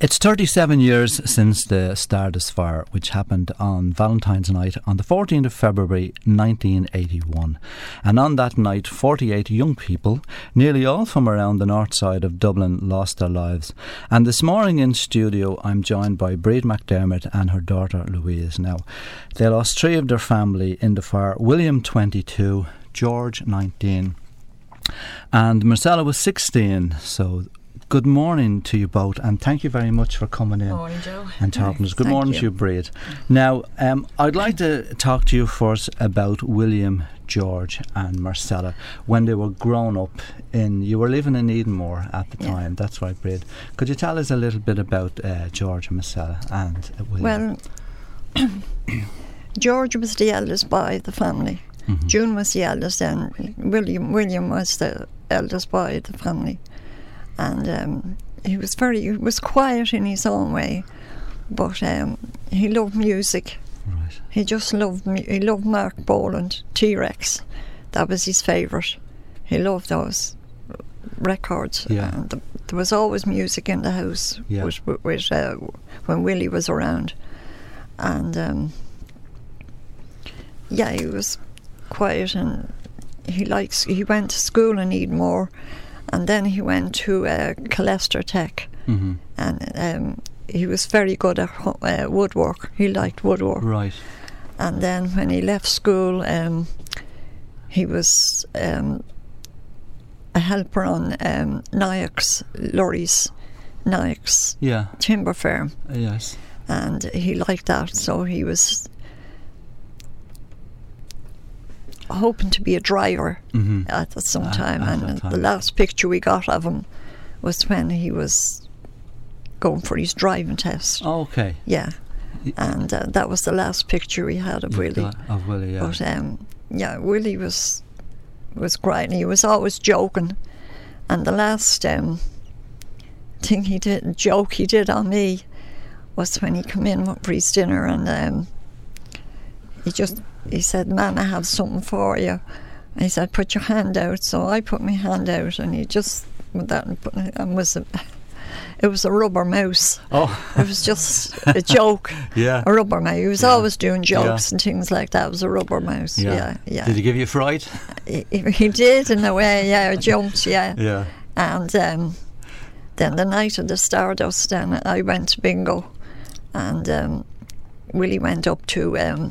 It's 37 years since the Stardust Fire, which happened on Valentine's night on the 14th of February 1981. And on that night, 48 young people, nearly all from around the north side of Dublin, lost their lives. And this morning in studio, I'm joined by Bríd McDermott and her daughter Louise. Now, they lost three of their family in the fire: William, 22, George, 19, and Marcella was 16. So good morning to you both, and thank you very much for coming in. Morning, Joe. And talking to us. Good morning to you, Bríd. Now, I'd like to talk to you first about William, George and Marcella when they were grown up. You were living in Edenmore at the time. That's right, Bríd. Could you tell us a little bit about George and Marcella and William? Well, George was the eldest boy of the family. Mm-hmm. June was the eldest, and William was the eldest boy of the family. And he was quiet in his own way, but he loved music. Right. He just loved he loved Mark Boland, T-Rex. That was his favourite. He loved those records. Yeah. And there was always music in the house when Willie was around. And he was quiet, and he went to school in Edenmore. And then he went to Colester Tech, mm-hmm. and he was very good at woodwork. He liked woodwork. Right. And then when he left school, he was a helper on Nyack's lorries, Nyack's timber firm. Yes. And he liked that, so he was hoping to be a driver at some time. And the last picture we got of him was when he was going for his driving test. Oh, okay. Yeah. And that was the last picture we had of Willie. Of Willie, yeah. But Willie was great, and he was always joking. And the last thing he did on me was when he came in for his dinner, and he said, "Man, I have something for you." And he said, "Put your hand out." So I put my hand out, and he just with that it was a rubber mouse. Oh, it was just a joke. Yeah, a rubber mouse. He was always doing jokes and things like that. It was a rubber mouse. Yeah. Did he give you a fright? He did, in a way. Yeah, I jumped. Yeah. Yeah. And then the night of the Stardust, then I went to bingo, and Willie went up to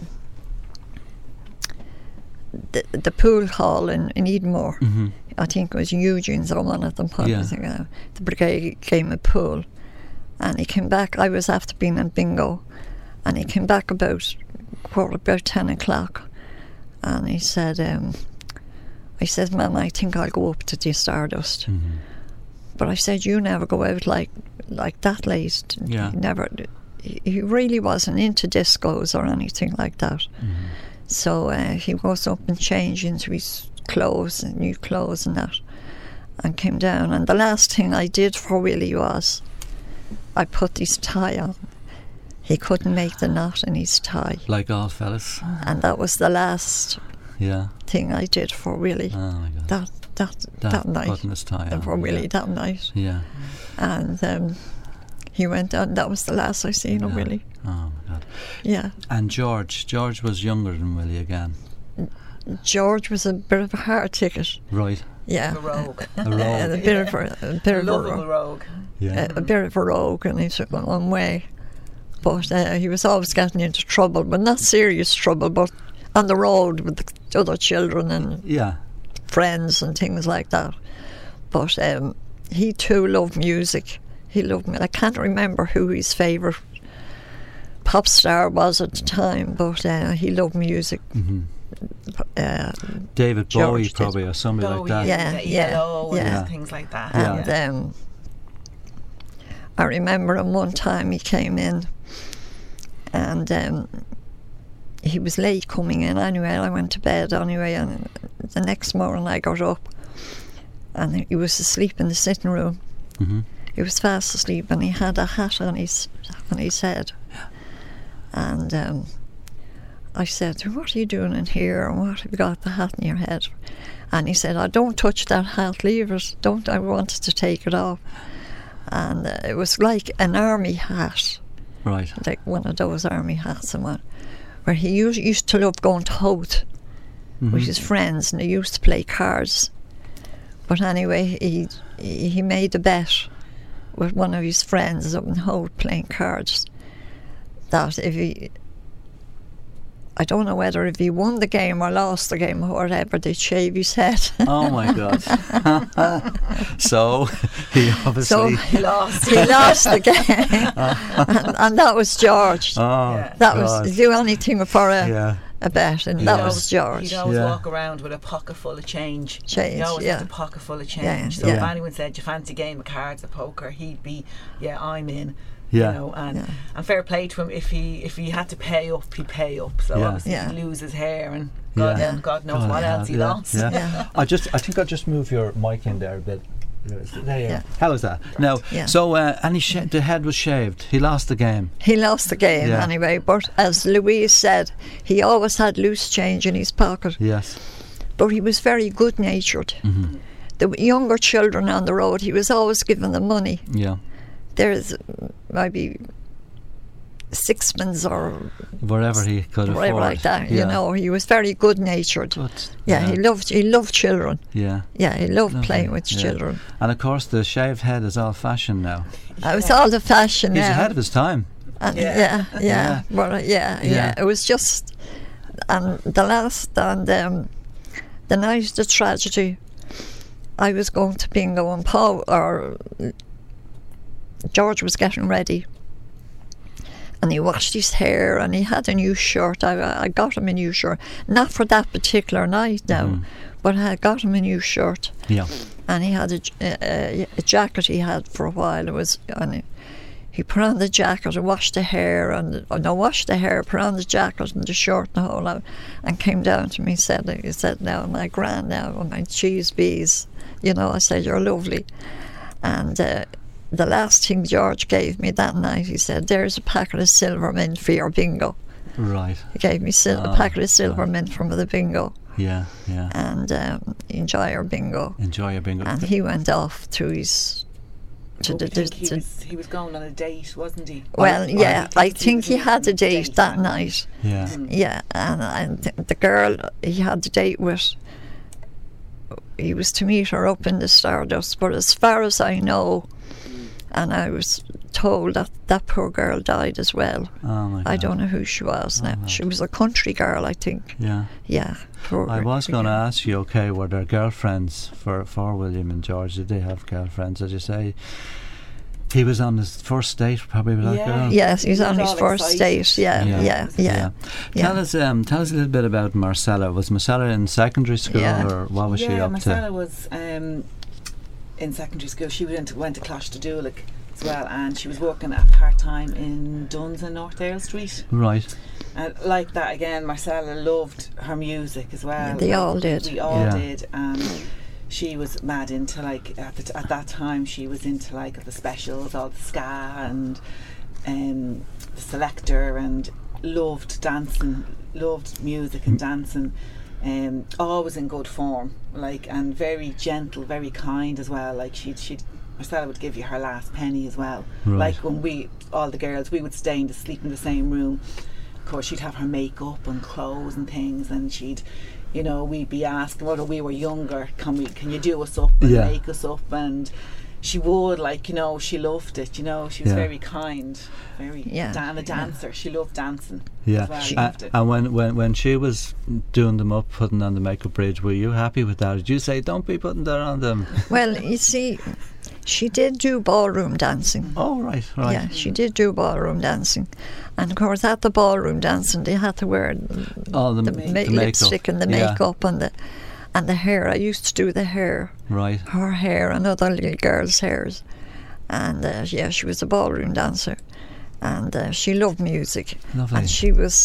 the pool hall in Edenmore. Mm-hmm. I think it was Eugene's or one of them. The brigade gave him a pool, and he came back. I was after being in bingo, and he came back about 10 o'clock, and he said, I said, "Mum, I think I'll go up to the Stardust." Mm-hmm. But I said, "You never go out like that late." Yeah. He really wasn't into discos or anything like that. Mm-hmm. So he goes up and changed into his clothes, and new clothes and that, and came down. And the last thing I did for Willie was I put his tie on. He couldn't make the knot in his tie. Like all fellas. And that was the last thing I did for Willie. Oh my God. That night. Putting his tie on. For Willie that night. Yeah. And he went on. That was the last I seen of Willie. Oh my God. Yeah. And George was younger than Willie again. George was a bit of a hard ticket. Right. Yeah. A rogue. A rogue. A bit of a rogue. Yeah. A bit of a rogue, and he took one way. But he was always getting into trouble, but not serious trouble, but on the road with the other children and friends and things like that. But he too loved music. He loved me. I can't remember who his favourite pop star was at the time, but he loved music. Mm-hmm. David Bowie probably, or somebody like that. Yeah. Things like that. And I remember him one time he came in, and he was late coming in anyway. I went to bed anyway, and the next morning I got up, and he was asleep in the sitting room. Mm-hmm. He was fast asleep, and he had a hat on his head. And I said, "What are you doing in here, and what have you got the hat in your head?" And he said, "I don't touch that hat, leave it, don't, I wanted to take it off." and it was like an army hat, Right. like one of those army hats and what, where he used to love going to Howth with his friends, and they used to play cards. But anyway, he made a bet with one of his friends up in Howth playing cards that if he, I don't know whether if he won the game or lost the game or whatever, they'd shave his head. Oh my God. So he obviously... So He lost. he lost the game, and that was George. Oh, Yeah. That God. was do anything for Yeah. a bet, and Yeah. that was George. He'd always Yeah. walk around with a pocket full of change. Change, He always yeah. had a pocket full of change. Yeah, So yeah. if anyone said, you fancy a game of cards or poker, he'd be, yeah, I'm in. Yeah. You know, and, Yeah. and fair play to him. If he had to pay up, he'd pay up. So Yeah. obviously Yeah. he'd lose his hair and Yeah. God knows God, what yeah, else he yeah, lost. Yeah. Yeah. I think I'll just move your mic in there a bit. There you Yeah. are. How was that? Now, Yeah. so and the head was shaved. He lost the game. He lost the game Yeah. anyway, but as Louise said, he always had loose change in his pocket. Yes. But he was very good-natured. Mm-hmm. The younger children on the road, he was always giving them money. Yeah. There's maybe sixpence or Wherever he could afford. whatever like that. Yeah. You know, he was very good-natured. But, Yeah, he loved children. Yeah. Yeah, he loved Lovely, playing with yeah. children. And of course, the shaved head is all fashion now. It was all the fashion He's now. ahead of his time. And Yeah. yeah. Well, Yeah. It was just, and the night of the tragedy, I was going to bingo, and George was getting ready, and he washed his hair, and he had a new shirt. I got him a new shirt, not for that particular night now, but I got him a new shirt. Yeah. And he had a jacket he had for a while. He put on the jacket and washed the hair, put on the jacket and the shirt and the whole lot, and came down to me and he said, now, my grand now, my cheese bees, you know, I said, you're lovely. And the last thing George gave me that night, he said, there's a packet of silver mint for your bingo. Right. He gave me a packet of silver mint from the bingo. Yeah. Yeah. And enjoy your bingo. Enjoy your bingo. And he went off to his... he was going on a date, wasn't he? Well, yeah, I think he had a date that night. Yeah. Yeah, and the girl he had the date with, he was to meet her up in the Stardust, but as far as I know, and I was told that that poor girl died as well. Oh my God. I don't know who she was now. She was a country girl, I think. Yeah. Yeah. I was going to ask you, okay, were there girlfriends for William and George? Did they have girlfriends? As you say, he was on his first date probably with that Yeah. girl. Yes, he was on He was his all first excited. date. Yeah. Tell us a little bit about Marcella. Was Marcella in secondary school, Yeah. or what was she up Marcella to? was in secondary school. She went to Closhtadulic as well, and she was working at part-time in Duns in North Dale Street. Right. And like that again, Marcella loved her music as well. Yeah, they all did. We all Yeah. did, and she was mad into at that time she was into the specials, all the ska and the Selector, and loved dancing, loved music and dancing. Always in good form, and very gentle, very kind as well. Marcella would give you her last penny as well. Right. When all the girls, we would stay to sleep in the same room. Of course, she'd have her makeup and clothes and things, and she'd, we'd be asking whether we were younger, can you do us up and Yeah. make us up, and she would, she loved it. She was Yeah. very kind, very and a dancer. She loved dancing. Yeah. As well. She loved it. And when she was doing them up, putting on the makeup bridge, were you happy with that? Did you say, don't be putting that on them? Well, you see, she did do ballroom dancing. Oh, right. Yeah, she did do ballroom dancing. And of course, at the ballroom dancing, they had to wear All the makeup. lipstick and the Yeah. makeup and the hair. I used to do the hair. Right. Her hair and other little girls' hairs. And she was a ballroom dancer. And she loved music. Lovely. And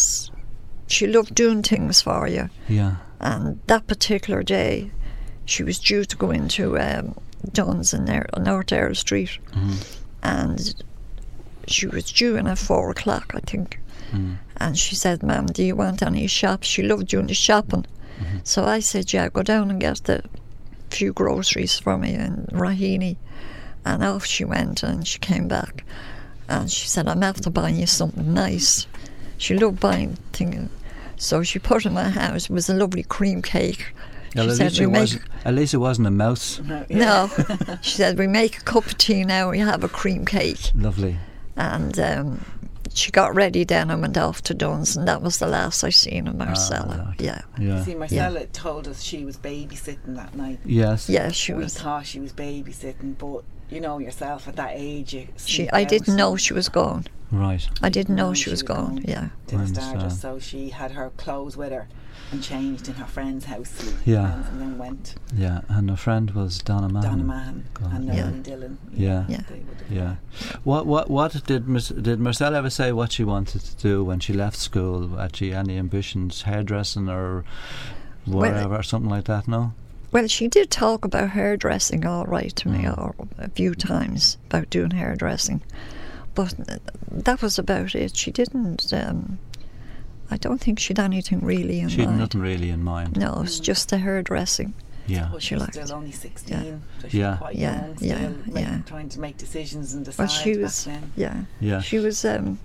she loved doing things for you. Yeah. And that particular day, she was due to go into Duns in North Earl Street. Mm-hmm. And she was due in at 4 o'clock, I think. And she said, Ma'am, do you want any shops? She loved doing the shopping. So I said, yeah, go down and get the few groceries for me in Raheny. And off she went, and she came back, and she said, I'm after buying you something nice. She loved buying things. So she put in my house, it was a lovely cream cake. Well, She said, at least it wasn't a mouse. No, she said, we make a cup of tea now, we have a cream cake. Lovely. And she got ready then and went off to Dunn's, and that was the last I seen of Marcella. right. Yeah. Yeah. See, Marcella told us she was babysitting that night. Yes. Yeah, she We was. thought she was babysitting, but you know yourself at that age. I didn't know she was gone. Right. I didn't know No, she was gone. Yeah. To the I Stardust, understand. so she had her clothes with her and changed in her friend's house. Yeah. And then went. Yeah. And her friend was Donna Mahan. Donna Mahan God. and Yeah. Nolan Dillon. Yeah. Yeah. They would have- Yeah. What did Marcella ever say what she wanted to do when she left school? Had she any ambitions, hairdressing or whatever, or something like that? No. Well, she did talk about hairdressing all right to me a few times about doing hairdressing, but that was about it. She didn't. I don't think she'd anything really in She had mind. nothing really in mind. No, it's just the hairdressing. Yeah. But She she was liked still it. only 16, Yeah. so she Yeah. was quite Yeah, young, yeah, still yeah. trying to make decisions and decide Well, she back was. then. Yeah. Yeah. She was.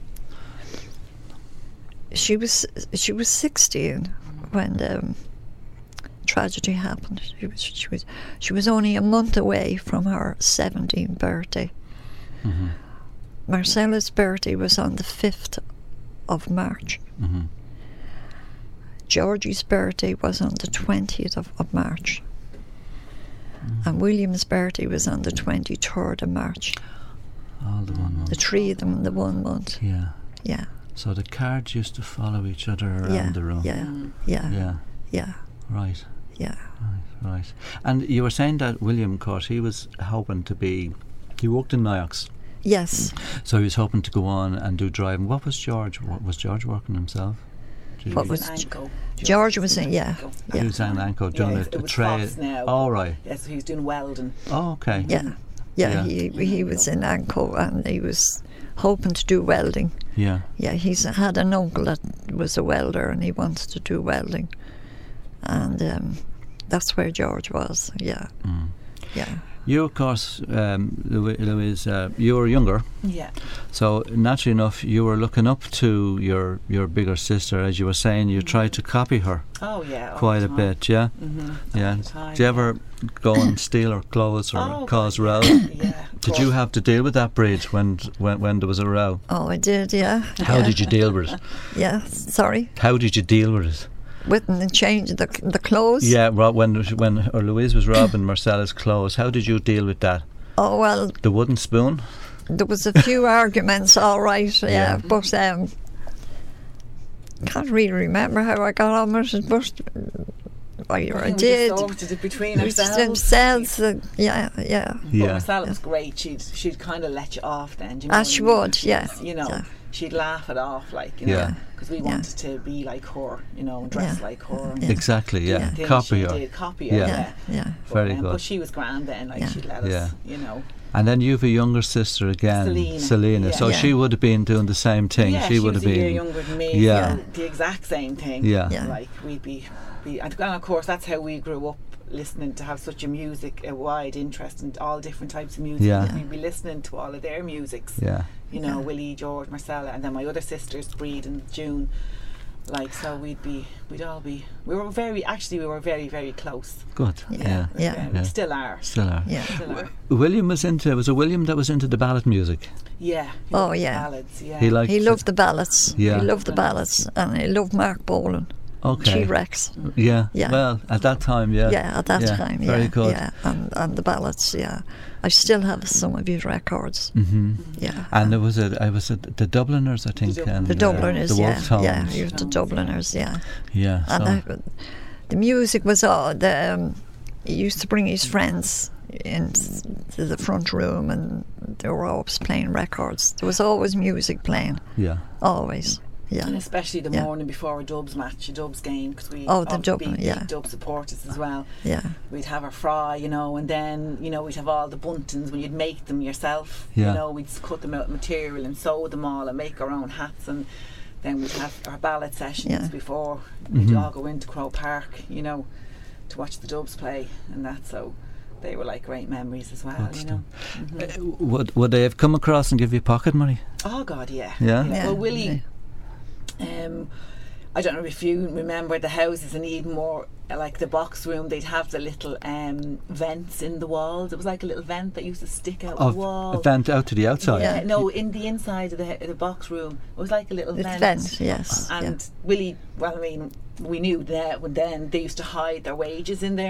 She was 16 when tragedy happened. She was only a month away from her 17th birthday. Mm-hmm. Marcella's birthday was on the 5th of March. Mm-hmm. Georgie's birthday was on the 20th of March. And William's birthday was on the 23rd of March. All the 1 month. The three of them in the 1 month. Yeah. Yeah, So the cards used to follow each other around yeah, the room. yeah, Mm. yeah, Yeah. yeah, Right. yeah. Right. And you were saying that William, of course, he was hoping to be. He worked in Niox, Yes. so he was hoping to go on and do driving. What was George? Was George working himself? Did What he- was Anco. George was in, yeah, He yeah. was an Anco doing it a was trade. Foss now. Oh, right. Yes, he was doing welding. Oh, okay. Yeah, Yeah. he was in Anco and he was hoping to do welding. Yeah. Yeah, he's had an uncle that was a welder and he wanted to do welding. And that's where George was, yeah. Mm. Yeah. You, of course, Louise, you were younger, Yeah. so naturally enough, you were looking up to your bigger sister. As you were saying, you tried to copy her Oh, yeah. all quite the a time. bit, yeah? Mm-hmm. Yeah. All the time, Did you ever go and steal her clothes or Oh, cause God, row? Yeah. Did you have to deal with that, Bridge, when there was a row? Oh, I did, yeah. How yeah. did you deal with it? Yeah, sorry. How did you deal with it? With the change the clothes. Yeah, when Louise was robbing Marcella's clothes, how did you deal with that? Oh, well, The wooden spoon? there was a few arguments, all right, Yeah. yeah, but can't really remember how I got on with it, but I We did. just sorted it between It was just ourselves. themselves, yeah. But Yeah. Marcella was great. She'd kind of let you off then. Do you know Ah, what she I mean? would, yeah, You know, yeah. she'd laugh it off, like, you know, Yeah. because we Yeah. wanted to be like her, you know, and dress Yeah. like her. And Yeah. Exactly, yeah. things Copy she her. did, copy her, Yeah. yeah. Yeah. Very good. But she was grand then, like Yeah. she'd let us, Yeah. you know. And then you've a younger sister again, Selena, So yeah. she would have been doing the same thing. Yeah, she would was have a year been. younger than me. Yeah. So the exact same thing. Yeah. Yeah. Like we'd be, and of course that's how we grew up, listening to have such a wide interest in all different types of music. Yeah. We'd be listening to all of their musics. Yeah. You know, Yeah. Willie, George, Marcella, and then my other sisters, Breed and June. Like, so we were very, very close. Good. Yeah. Yeah. Yeah. We still are. Still are. Yeah. Still are. William was it William that was into the ballad music? Yeah. he Oh, loved yeah. Ballads, yeah. He liked He loved the ballads. Yeah. He loved the ballads, and he loved Mark Bolan, Okay. T-Rex. Yeah. Yeah. Well, at that time, yeah. Yeah, at that time, yeah. Very good. Yeah, and the ballads, yeah. I still have some of his records. Mm-hmm. Yeah. And there was the Dubliners, I think. And, The Dubliners, the Wolf Tones. yeah. You have the Dubliners, yeah. Yeah. And So, the music was all he used to bring his friends into the front room, and they were always playing records. There was always music playing, yeah. always. And Yeah, especially the Yeah. morning before a Dubs match, a Dubs game, because we Oh, the obviously Dub- big yeah. Dub supporters as well. yeah, We'd have our fry, you know, and then, you know, we'd have all the buntings when you'd make them yourself. Yeah. You know, we'd cut them out of material and sew them all and make our own hats, and then we'd have our ballad sessions Yeah. before we'd Mhm. all go into Crow Park, you know, to watch the Dubs play and that. So they were like great memories as well, you know. Would they have come across and give you pocket money? Oh God, yeah. Yeah? Well, Willie, I don't know if you remember the houses in Edenmore, like the box room, they'd have the little vents in the walls. It was like a little vent that used to stick out the wall. A vent out to the outside? Yeah, no, in the inside of the box room, it was like a little vent. Yes. And Willie, well, I mean, we knew that when then they used to hide their wages in there.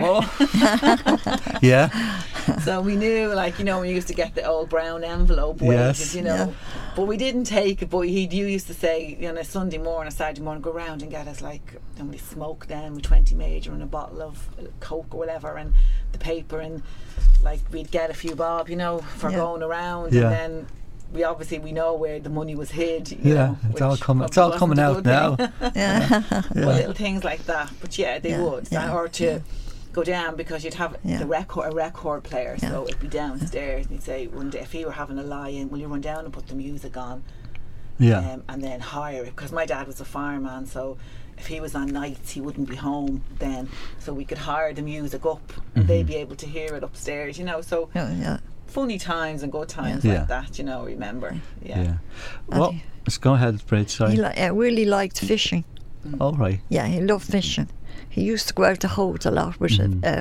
Oh. Yeah. So we knew, like, you know, we used to get the old brown envelope wages, you know. Yeah. But we didn't take it. But you used to say, you know, a Sunday morning, a Saturday morning, go round and get us, like, and we smoke then with 20 major and a bottle of Coke or whatever, and the paper, and like we'd get a few bob, you know, for going around, and then we know where the money was hid. You know, it's all coming out now. But little things like that. But they would, or to go down, because you'd have a record player, so it'd be downstairs, and he'd say one day, if he were having a lie-in, will you run down and put the music on? And then hire it, because my dad was a fireman, so if he was on nights he wouldn't be home then, so we could hire the music up and they'd be able to hear it upstairs, you know. So funny times and good times like that, you know, remember. Well, let's go ahead, Brad, sorry. He really liked fishing. Oh, right. Yeah, he loved fishing. He used to go out to Holt a lot with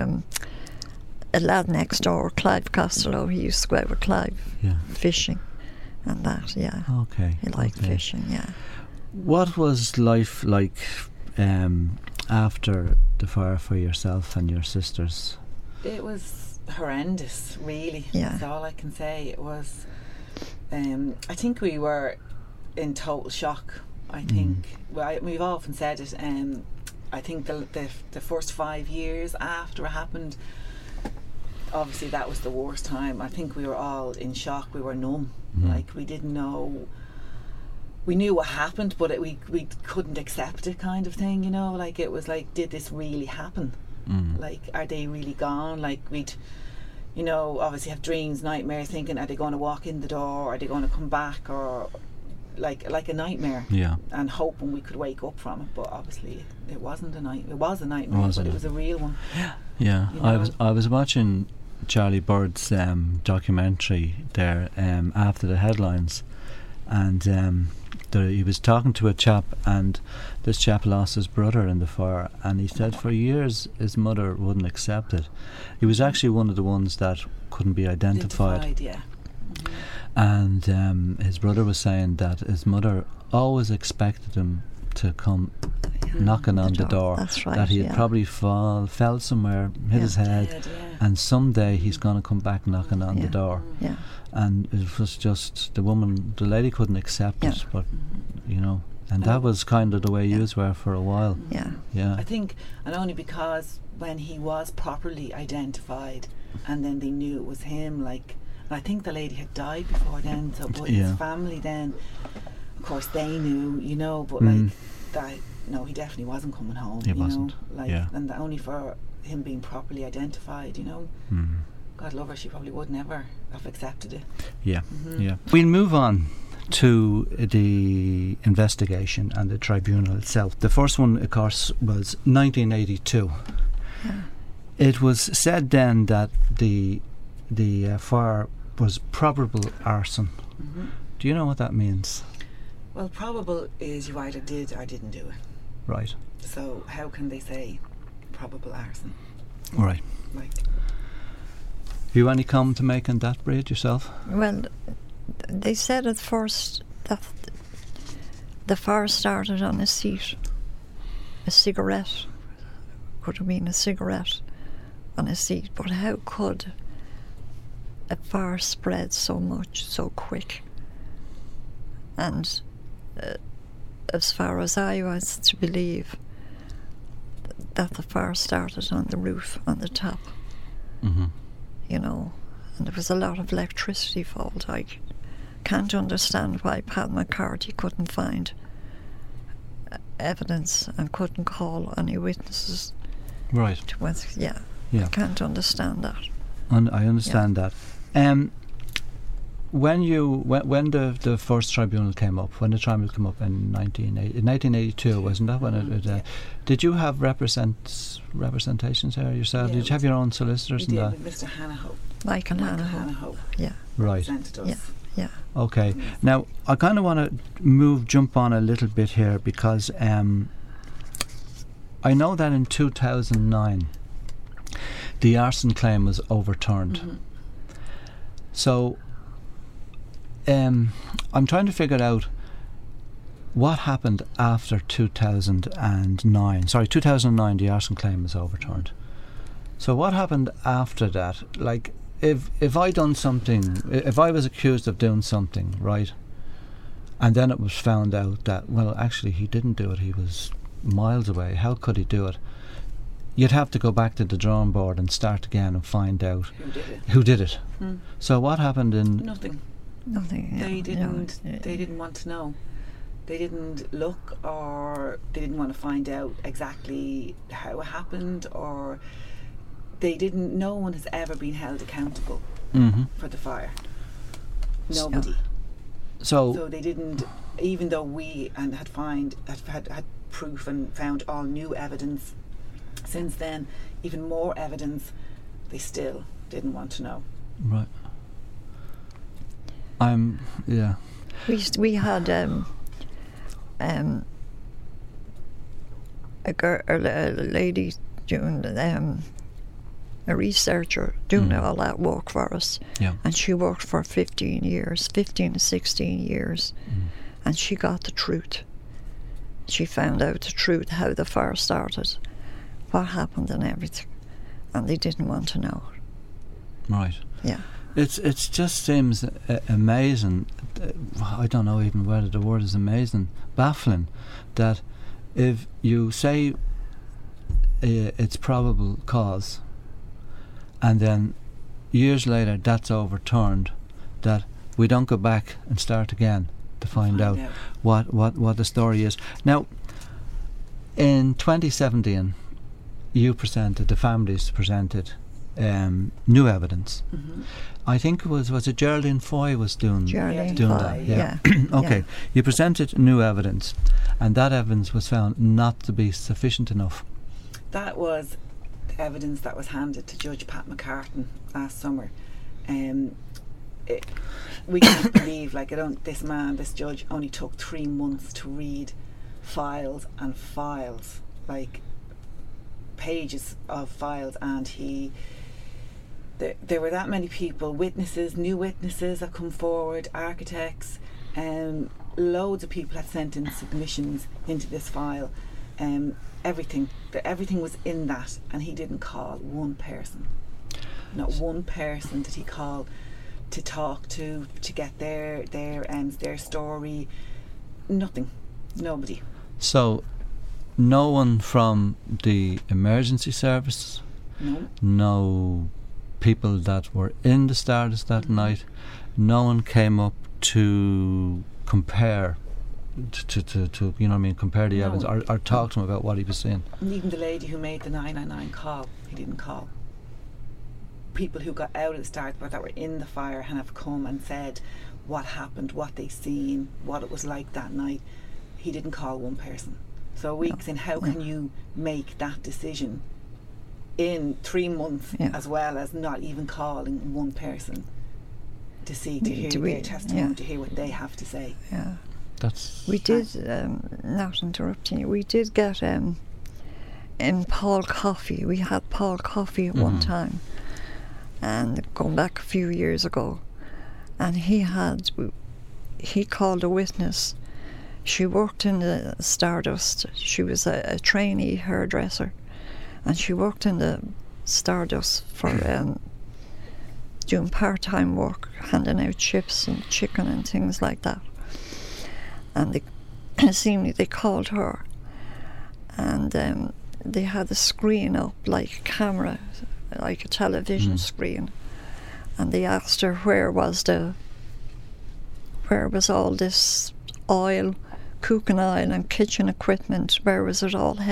a lad next door, Clive Costello. He used to go out with Clive fishing and that, Okay. He liked fishing, What was life like after the fire for yourself and your sisters? It was horrendous, really. That's all I can say. It was, I think we were in total shock. I think, we've often said it, I think the first 5 years after it happened, obviously that was the worst time. I think we were all in shock. We were numb. Like, we didn't know. We knew what happened, but we couldn't accept it, kind of thing, you know. Like, it was like, did this really happen? Like, are they really gone? Like, we'd, you know, obviously have dreams, nightmares, thinking, are they going to walk in the door? Are they going to come back? Or like a nightmare. And hoping we could wake up from it, but obviously it wasn't a nightmare. It was a nightmare, but it was a real one. You know? I was watching Charlie Bird's documentary there after the headlines, and he was talking to a chap, and this chap lost his brother in the fire, and he said for years his mother wouldn't accept it. He was actually one of the ones that couldn't be identified. And his brother was saying that his mother always expected him to come knocking on the door. That's right, that he'd probably fell somewhere, hit his head, and someday he's going to come back knocking on the door. And it was just the lady couldn't accept it, but you know, and that was kind of the way yous were for a while. I think, and only because when he was properly identified, and then they knew it was him, like. I think the lady had died before then, so but his family then, of course, they knew, you know, but like that, no, he definitely wasn't coming home. He wasn't. Know, like, and only for him being properly identified, you know. God love her, she probably would never have accepted it. We'll move on to the investigation and the tribunal itself. The first one, of course, was 1982. It was said then that the fire was probable arson. Do you know what that means? Well, probable is you either did or didn't do it. Right. So how can they say probable arson? Right. Like, have you any comment to make on that, Brad, yourself? Well, they said at first that the fire started on a seat, a cigarette. Could have been a cigarette on a seat, but how could a fire spread so much, so quick? And as far as I was to believe, that the fire started on the roof, on the top. You know, and there was a lot of electricity fault. I can't understand why Pat McCarthy couldn't find evidence and couldn't call any witnesses. Right. I can't understand that. I understand that. when the first tribunal came up, when the tribunal came up in 1982, wasn't that when it? Did you have representations there yourself? Yeah, Did you have your own solicitors? We and did with Mr. Hanahoe. Michael Michael Hanahoe. Hanahoe Yeah. Right. presented us. Yeah. Yeah. Okay. Now I kind of want to jump on a little bit here because I know that in 2009 the arson claim was overturned. Mhm. So I'm trying to figure out what happened after 2009. Sorry, 2009 the arson claim was overturned. So what happened after that? Like, if I done something, if I was accused of doing something, right, and then it was found out that, well, actually he didn't do it, he was miles away, how could he do it? You'd have to go back to the drawing board and start again and find out who did it. So what happened in... Nothing. Nothing. They no, didn't want to know. They didn't look, or they didn't want to find out exactly how it happened, or they didn't. No one has ever been held accountable for the fire. Nobody. So they didn't, even though we had proof and found all new evidence since then, even more evidence, they still didn't want to know. Right. Yeah. We had a lady doing a researcher doing all that work for us, and she worked for 15 to 16 years, and she got the truth. She found out the truth, how the fire started, what happened and everything, and they didn't want to know. Right. Yeah. It just seems amazing. I don't know even whether the word is amazing, baffling, that if you say it's probable cause, and then years later that's overturned, that we don't go back and start again to find out what the story is. Now, in 2017, the families presented new evidence. I think it was it Geraldine Foy was doing that. Yeah. Okay. Yeah. You presented new evidence, and that evidence was found not to be sufficient enough. That was the evidence that was handed to Judge Pat McCartan last summer. We can't believe, this judge only took 3 months to read files and files, like pages of files, and there were that many people, witnesses, new witnesses that come forward, architects, loads of people had sent in submissions into this file. Everything was in that, and he didn't call one person. Not one person did he call to talk to get their story. Nothing. Nobody. So no one from the emergency service? No people that were in the Stardust that night? No one came up to compare to you know what I mean, compare the evidence or talk to him about what he was seeing? Even the lady who made the 999 call, he didn't call. People who got out of the Stardust but that were in the fire and have come and said what happened, what they seen, what it was like that night, he didn't call one person. So weeks in, how can you make that decision in 3 months, as well as not even calling one person to hear their testimony, to hear what they have to say? Yeah. We did, not interrupting you, we did get in Paul Coffey. We had Paul Coffey at one time, and going back a few years ago, and he called a witness. She worked in the Stardust. She was a trainee hairdresser, and she worked in the Stardust for doing part-time work, handing out chips and chicken and things like that. And they called her, and they had a screen up, like a camera, like a television screen, and they asked her where was all this oil, cooking oil and kitchen equipment, where was it all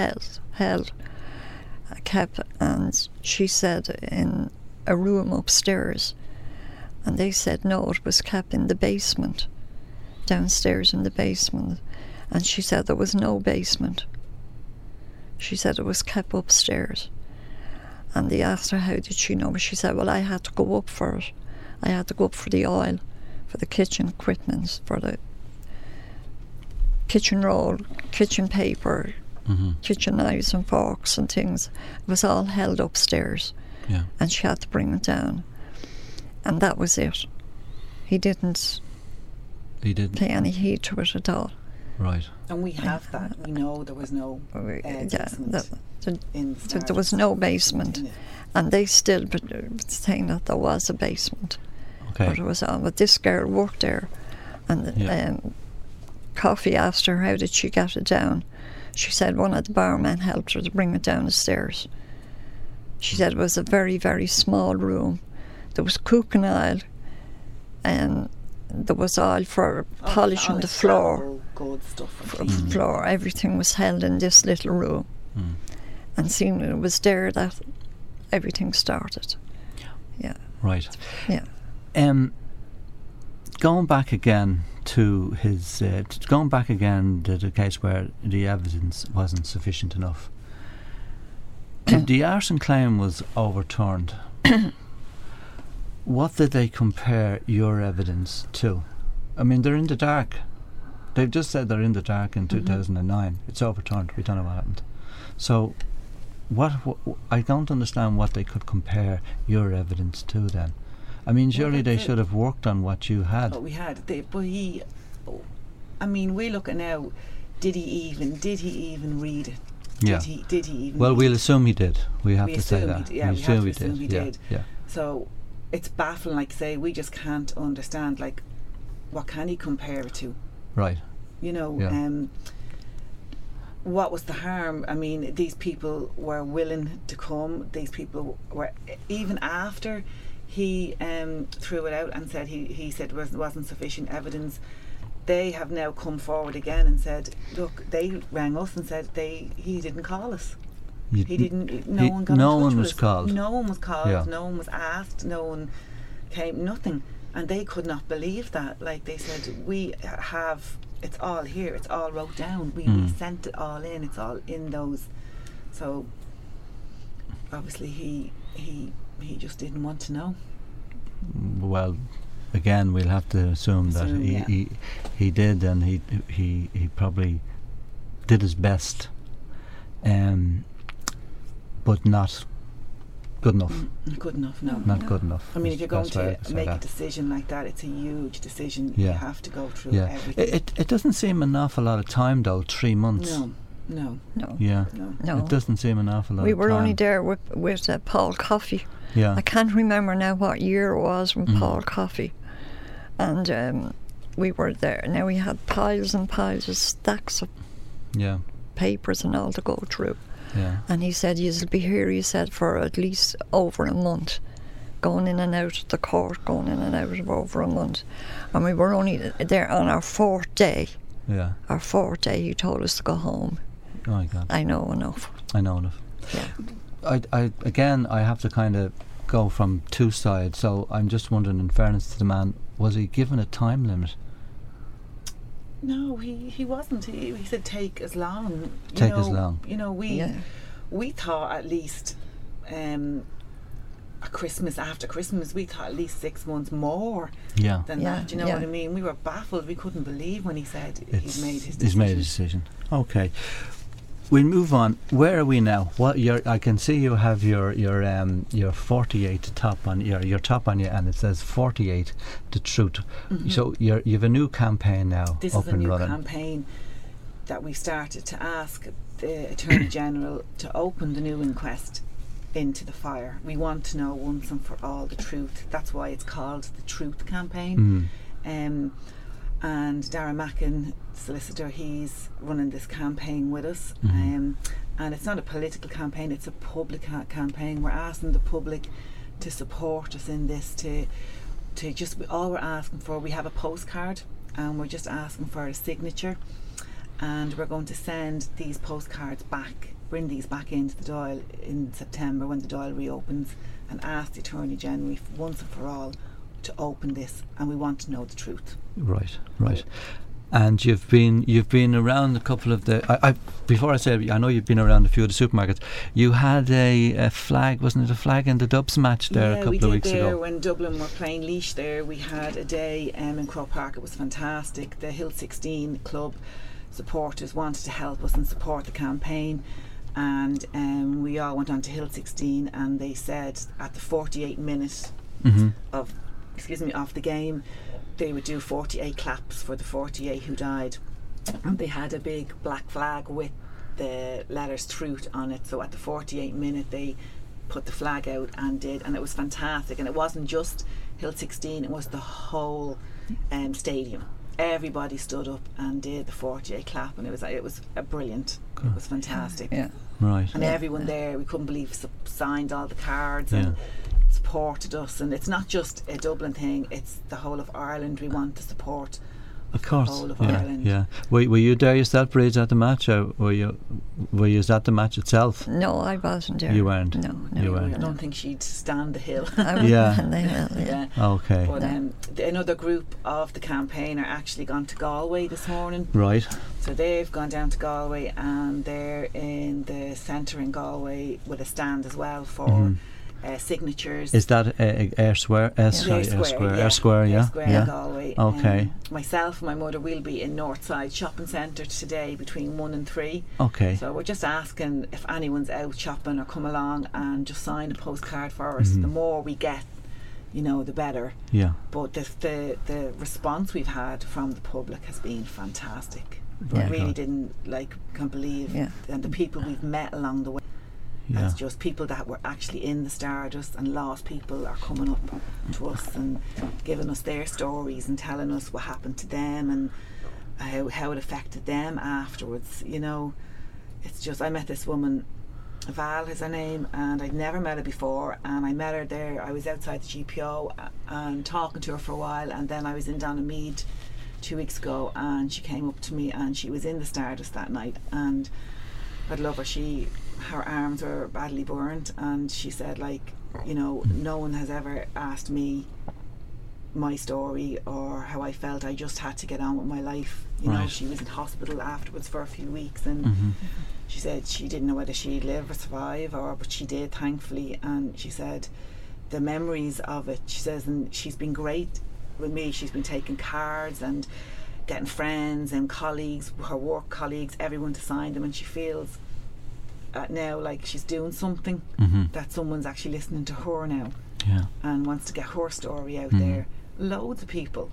kept? And she said in a room upstairs. And they said no, it was kept in the basement, downstairs in the basement. And she said there was no basement. She said it was kept upstairs. And they asked her how did she know. She said, well, I had to go up for it. I had to go up for the oil, for the kitchen equipment, for the kitchen roll, kitchen paper, kitchen knives and forks and things. It was all held upstairs. Yeah. And she had to bring it down. And that was it. He didn't pay any heed to it at all. Right. And we have that. We know there was no basement in the there was no basement. And they still saying that there was a basement. Okay. But it was on. But this girl worked there, and Coffee asked her how did she get it down. She said one of the barmen helped her to bring it down the stairs. She said it was a very, very small room. There was cooking oil, and there was oil for polishing the floor. Good stuff. Floor. Everything was held in this little room. And seeing it was there that everything started. Yeah. Right. Yeah. Going back again to his, to the case where the evidence wasn't sufficient enough. The arson claim was overturned. What did they compare your evidence to? I mean, they're in the dark. They've just said they're in the dark in 2009. It's overturned. We don't know what happened. So, what I don't understand what they could compare your evidence to then. I mean, surely they should have worked on what you had. What we had. But he, I mean, we look at now, did he even read it? Yeah. Did he even Well, read we'll it? assume he did. We have to say that. Yeah, we have to assume he did. Yeah. So, it's baffling, like say, we just can't understand, like, what can he compare it to? Right. You know, what was the harm? I mean, these people were willing to come. These people were, even after he threw it out and said he said wasn't sufficient evidence, they have now come forward again and said, look, they rang us and said he didn't call us. He didn't. No one got in touch with us. No one was called. Yeah. No one was asked. No one came. Nothing. And they could not believe that. Like they said, we have. It's all here. It's all wrote down. We sent it all in. It's all in those. So obviously he just didn't want to know. Well, again, we'll have to assume that he did, and he probably did his best, but not good enough. Good enough, no. Not good enough. I mean, if you're going to make a decision like that, it's a huge decision. Yeah. You have to go through everything. It doesn't seem an awful lot of time, though. 3 months. No. Yeah. No. It doesn't seem an awful lot of time. We were only there with Paul Coffey. Yeah. I can't remember now what year it was when Paul Coffey. And we were there. Now we had piles and piles of stacks of papers and all to go through. Yeah. And he said, you'll be here, he said, for at least over a month. Going in and out of the court, going in and out of over a month. And we were only there on our 4th day. Yeah. Our 4th day, he told us to go home. Oh my God. I know enough. Yeah. I have to kind of go from two sides. So I'm just wondering, in fairness to the man, was he given a time limit? No, he wasn't. He said take as long. As long. You know, we thought at least after Christmas, we thought at least 6 months more than that. Do you know what I mean? We were baffled. We couldn't believe when he said he's made his decision. He's made a decision. Okay. We'll move on. Where are we now? I can see you have your 48 top on your top on you, and it says 48 the truth. So you've a new campaign now. This up is a and new running. campaign that we started to ask the Attorney General to open the new inquest into the fire. We want to know once and for all the truth. That's why it's called the Truth Campaign. And Dara Mackin, solicitor, he's running this campaign with us. And it's not a political campaign, it's a public campaign. We're asking the public to support us in this, to just, all we're asking for, we have a postcard and we're just asking for a signature, and we're going to send these postcards back, bring these back into the Dáil in September when the Dáil reopens, and ask the Attorney General once and for all to open this, and we want to know the truth. Right. And you've been around a couple of the. Before I say it, I know you've been around a few of the supermarkets. You had a flag, wasn't it? A flag in the Dubs match there a couple of weeks ago. Yeah, we did there when Dublin were playing Laois. There we had a day in Croke Park. It was fantastic. The Hill 16 club supporters wanted to help us and support the campaign, and we all went on to Hill 16, and they said at the 48 minute of the game, they would do 48 claps for the 48 who died, and they had a big black flag with the letters truth on it. So at the 48 minute they put the flag out and it was fantastic. And it wasn't just Hill 16, it was the whole stadium. Everybody stood up and did the 48 clap, and it was brilliant. It was fantastic. Yeah. Right. And everyone there, we couldn't believe, signed all the cards and supported us. And it's not just a Dublin thing, it's the whole of Ireland. We want to support of course. The whole of Ireland. Yeah. Were you there yourself, Bridge, at the match, or were you at the match itself? No, I wasn't there. You weren't? No. You weren't. I don't think she'd stand the hill. I wouldn't stand the hill, yeah. Okay. But another group of the campaign are actually gone to Galway this morning. Right. So they've gone down to Galway, and they're in the centre in Galway with a stand as well for signatures. Is that Ayr Square? Ayr Square, yeah. In Galway. Okay. Myself and my mother will be in Northside Shopping Centre today between 1 and 3. Okay. So we're just asking if anyone's out shopping or come along and just sign a postcard for us. The more we get, the better. Yeah. But the response we've had from the public has been fantastic. Very I really good. can't believe, and the people we've met along the way. Yeah. It's just people that were actually in the Stardust, and lost people are coming up to us and giving us their stories and telling us what happened to them and how it affected them afterwards. It's just, I met this woman, Val is her name, and I'd never met her before, and I met her there. I was outside the GPO and talking to her for a while, and then I was in Donamead 2 weeks ago, and she came up to me, and she was in the Stardust that night, and I'd love her. Her arms were badly burnt, and she said, no one has ever asked me my story or how I felt. I just had to get on with my life. She was in hospital afterwards for a few weeks, and she said she didn't know whether she'd live or survive, but she did, thankfully. And she said the memories of it, she says, and she's been great with me. She's been taking cards and getting friends and colleagues, her work colleagues, everyone to sign them, and she feels now like she's doing something, that someone's actually listening to her now, and wants to get her story out there. Loads of people.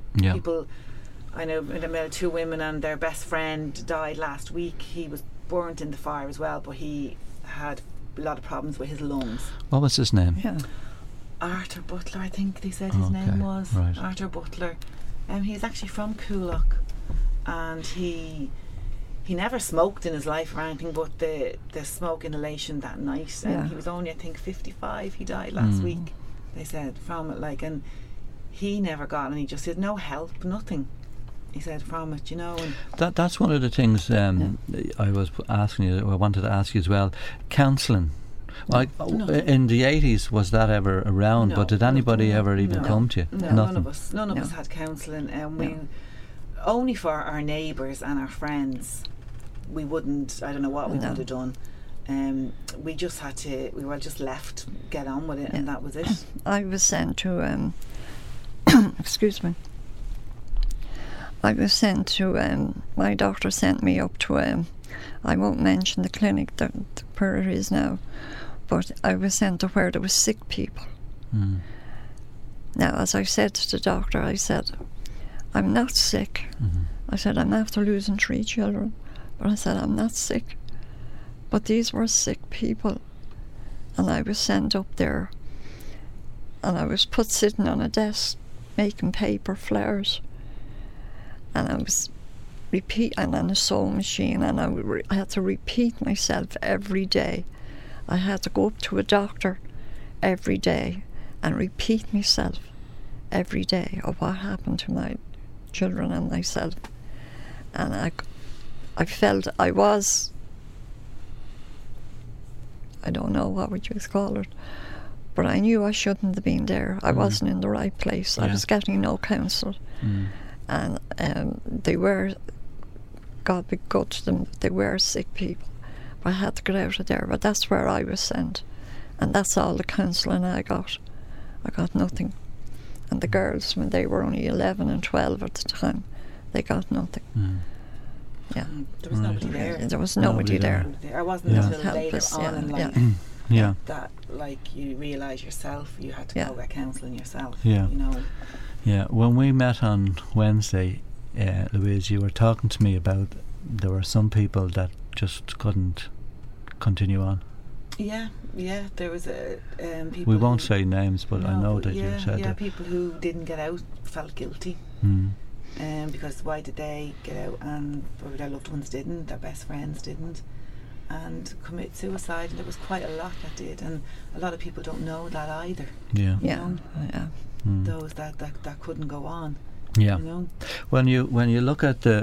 I know 2 women, and their best friend died last week. He was burnt in the fire as well, but he had a lot of problems with his lungs. What was his name? Arthur Butler, I think they said his name was. Right. Arthur Butler. He's actually from Coolock, and he never smoked in his life or anything, but the smoke inhalation that night, and he was only, I think, 55. He died last week, they said, from it, and he never got any, just had no help, nothing, he said, from it, and that's one of the things I was asking you, I wanted to ask you as well. Counselling, in the 80s, was that ever around? But did anybody ever even come to you? No, none of us had counselling, and we only for our neighbours and our friends. We wouldn't, I don't know what we would have done. We just had to, we were just left, get on with it, and that was it. I was sent to excuse me, I was sent to my doctor sent me up to I won't mention the clinic where it is now, but I was sent to where there was sick people. Now, as I said to the doctor, I said, I'm not sick. I said, I'm after losing 3 children, but I said, I'm not sick. But these were sick people, and I was sent up there, and I was put sitting on a desk making paper flowers, and I was and on a sewing machine, and I had to repeat myself every day. I had to go up to a doctor every day and repeat myself every day of what happened to my children and myself. And I felt I was, I don't know what would you call it, But I knew I shouldn't have been there. I wasn't in the right place. I Yeah. was getting no counsel. And they were, God be good to them, they were sick people. But I had to get out of there. But that's where I was sent. And that's all the counselling I got. I got nothing. And the girls, when they were only 11 and 12 at the time, they got nothing. Yeah. There was nobody there. There was nobody there. I wasn't Yeah. until later Helpless, on yeah, in yeah. life Yeah. that, like, you realise yourself, you had to Yeah. go get counselling yourself. Yeah. You know. Yeah. When we met on Wednesday, Louise, you were talking to me about there were some people that just couldn't continue on. Yeah. There was a people. We won't who, say names, but I know that you said that. people who didn't get out felt guilty. Because why did they get out and their loved ones didn't, their best friends didn't, and commit suicide? And there was quite a lot that did, and a lot of people don't know that either. Yeah. Yeah. Yeah. Those that couldn't go on. Yeah. You know? When you look at the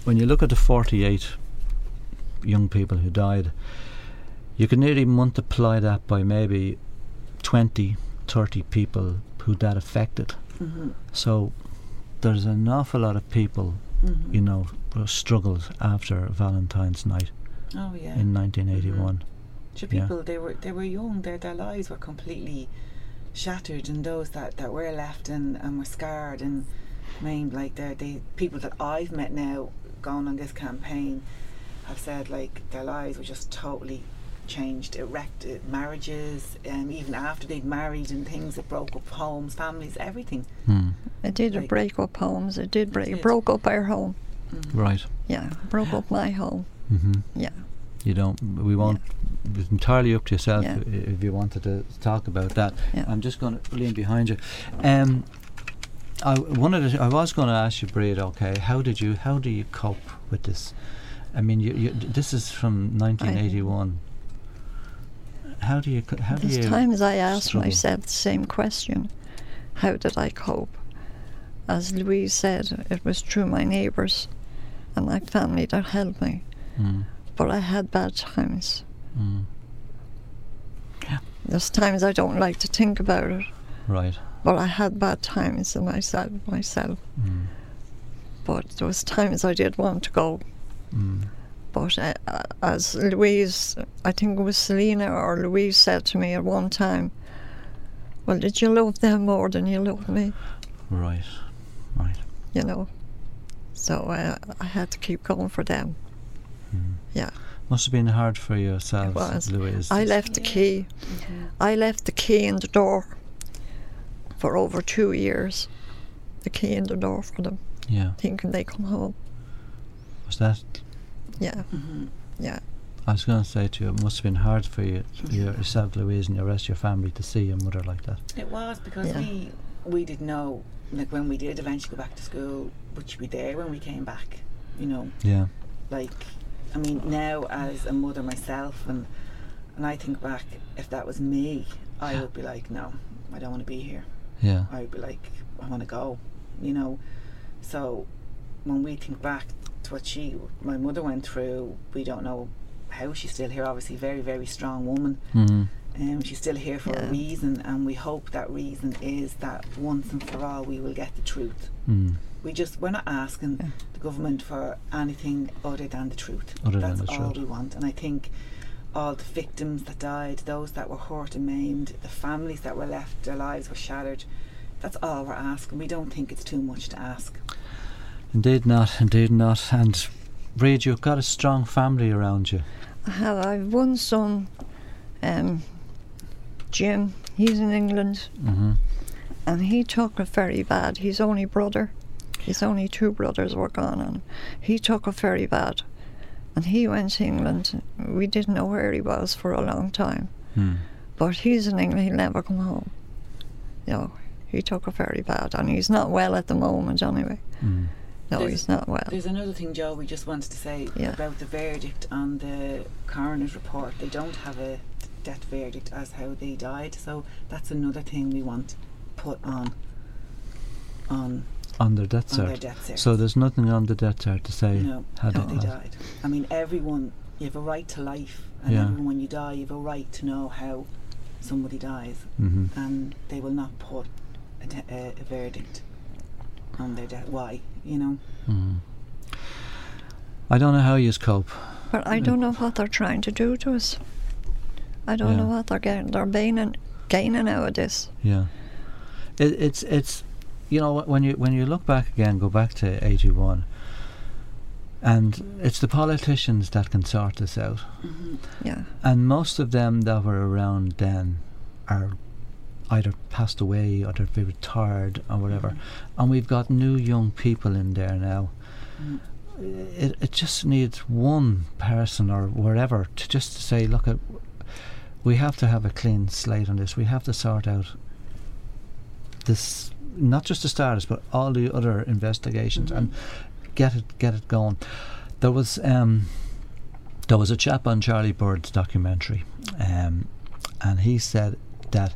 48 young people who died, you can nearly multiply that by maybe 20, 30 people who that affected. So there's an awful lot of people, you know, who struggled after Valentine's night Oh yeah. in 1981. So people, they were young. Their lives were completely shattered, and those that were left and were scarred and maimed, like they people that I've met now going on this campaign have said, like, their lives were just totally changed. It wrecked marriages, even after they'd married, and things, it broke up homes, families, everything. It did Like- break up homes. It did break. It It did. broke up our home. Right. Yeah, broke up my home. Yeah. You don't. We won't. It's entirely up to yourself Yeah. if you wanted to talk about that. Yeah. I'm just going to lean behind you. I was going to ask you, Breed. Okay, how do you cope with this? I mean, you this is from 1981. How do you? There's times I ask struggle? myself the same question. How did I cope? As Louise said, it was through my neighbours and my family that helped me. But I had bad times. Yeah. There's times I don't like to think about it, Right. but I had bad times in myself. But there was times I did want to go. But as Louise, I think it was Selena or Louise said to me at one time, well, did you love them more than you loved me? Right. You know. So I had to keep going for them. Yeah. Must have been hard for yourselves, It was. Louise. I left the key. I left the key in the door for over 2 years. The key in the door for them, Yeah. thinking they come home. Was that? Yeah. Yeah. I was going to say to you, it must have been hard for you yourself, Louise, and the rest of your family to see your mother like that. It was, because Yeah. we didn't know, like, when we did eventually go back to school, would she be there when we came back? You know, Yeah. like, I mean, now as a mother myself, and I think back, if that was me, I would be like, no, I don't want to be here. Yeah. I would be like, I want to go, you know. So when we think back to what my mother went through, we don't know how she's still here. Obviously, very, very strong woman. She's still here for a reason, and we hope that reason is that once and for all we will get the truth. We're not asking the government for anything other than the truth. That's all we want. And I think all the victims that died, those that were hurt and maimed, the families that were left, their lives were shattered, that's all we're asking. We don't think it's too much to ask. Indeed not. And Breed, you've got a strong family around you. I've one son, Jim. He's in England, and he took it very bad. His only brother. His only 2 brothers were gone on him. He took it very bad, and he went to England. We didn't know where he was for a long time, but he's in England. He'll never come home. You know, he took it very bad, and he's not well at the moment anyway. No, he's not well. There's another thing, Joe, we just wanted to say about the verdict on the coroner's report. They don't have a death verdict as how they died, so that's another thing we want put on their death cert. cert. So there's nothing on the death cert to say how they died. I mean, everyone, you have a right to life, and everyone, when you die, you have a right to know how somebody dies, and they will not put a verdict on their death. Why? I don't know how you cope. But I don't know what they're trying to do to us. I don't know what they're getting. They're gaining out of this. Yeah, it's when you look back again, go back to 81, and it's the politicians that can sort this out. Yeah. And most of them that were around then are either passed away or they've been retired or whatever, and we've got new young people in there now. It just needs one person or wherever to just say, look, we have to have a clean slate on this. We have to sort out this, not just the Stardust, but all the other investigations, and get it going. There was a chap on Charlie Bird's documentary, and he said that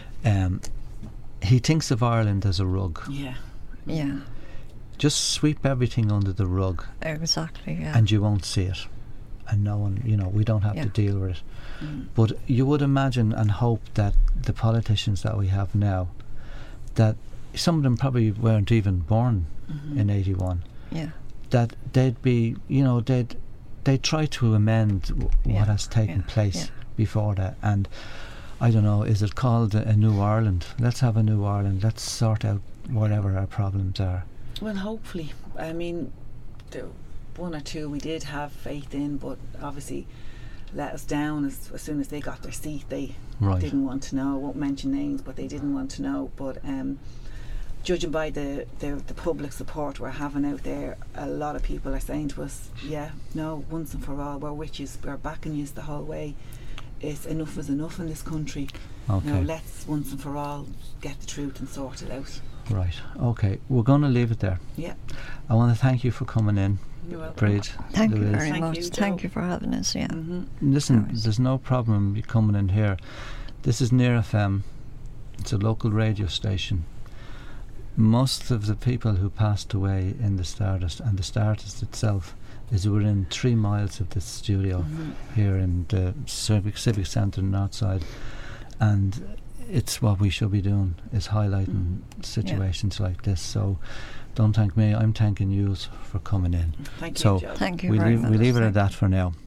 he thinks of Ireland as a rug. Yeah. Just sweep everything under the rug. Exactly, yeah. And you won't see it. And no one, we don't have to deal with it. But you would imagine and hope that the politicians that we have now, that some of them probably weren't even born in 81. Yeah. That they'd be, they'd try to amend what has taken place before that. And I don't know, is it called a new Ireland? Let's have a new Ireland. Let's sort out whatever our problems are. Well, hopefully. I mean, the one or two we did have faith in, but obviously let us down as soon as they got their seat. They didn't want to know. I won't mention names, but they didn't want to know. But judging by the public support we're having out there, a lot of people are saying to us, once and for all, we're with you, we're backing you the whole way. It's enough is enough in this country. Okay. Let's once and for all get the truth and sort it out. Right, okay, we're going to leave it there. Yeah. I want to thank you for coming in. You're welcome. Breed, Thank Louise. you very Thank much. you, Thank Joe. you for having us, yeah. Listen, Nice. there's no problem you coming in here. This is Near FM. It's a local radio station. Most of the people who passed away in the Stardust, and the Stardust itself, is within 3 miles of this studio here in the Civic Centre Northside. And it's what we should be doing, is highlighting situations like this. So don't thank me, I'm thanking you for coming in. Thank you, So Joe. Thank you we very leave, much. we leave it at that for now.